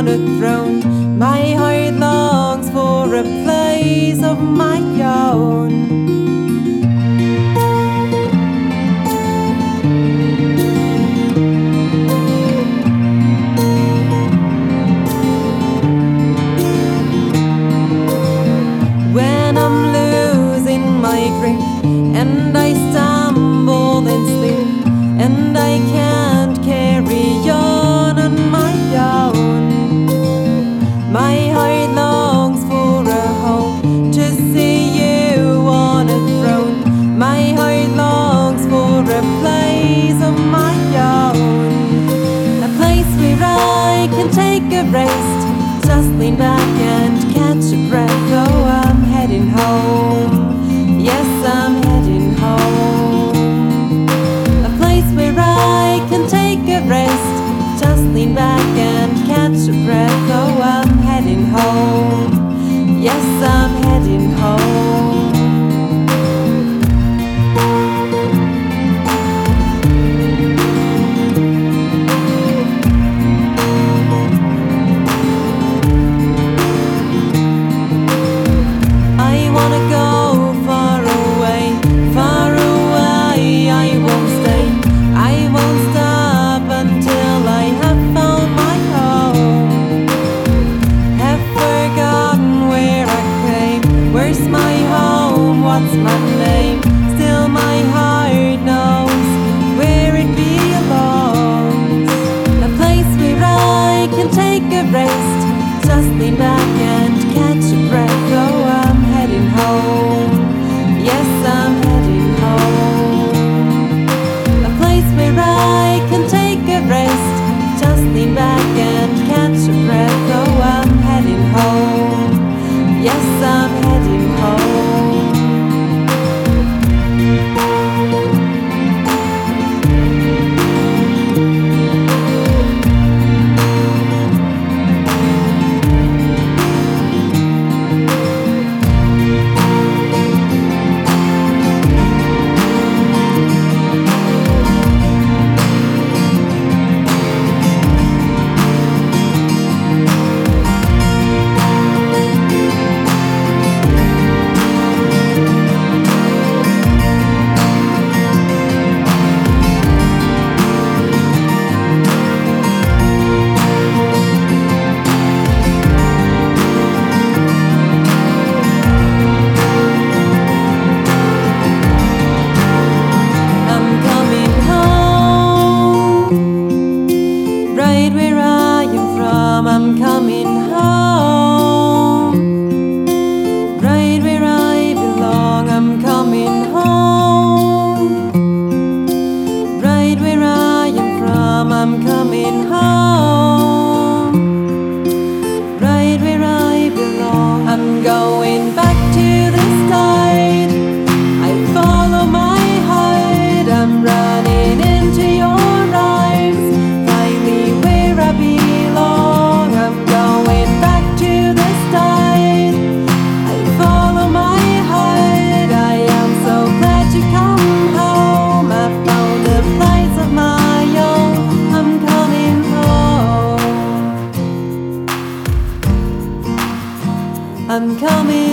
a throne. My heart longs for a place of my own. When I'm losing my grip and I stumble and slip and I can't carry on my own, my heart longs for a home, to see you on a throne. My heart longs for a place of my own, a place where I can take a rest, just lean back and catch a breath. Oh, I'm heading home, yes, I'm heading home. A place where I can take a rest, just lean back and catch a breath. Oh, I'm heading home, yes, I'm heading home. I wanna go far away, far away. I won't stay, I won't stop until I have found my home. Have forgotten where I came, where's my home, what's my name? Still my heart knows where it belongs, a place where I can take a rest, just lean back and catch a breath. Oh, I'm heading home, yes, I'm heading home. A place where I can take a rest, just lean back and catch a breath. Oh, I'm heading home, yes, I'm heading home. Right where I am from, I'm coming home. Right where I belong, I'm coming home. Right where I am from, I'm coming home. Right where I belong, I'm going back to the start. I follow my heart, I'm running into your arms. I belong, I'm going back to the start. I follow my heart, I am so glad to come home. I found a place of my own, I'm coming home. I'm coming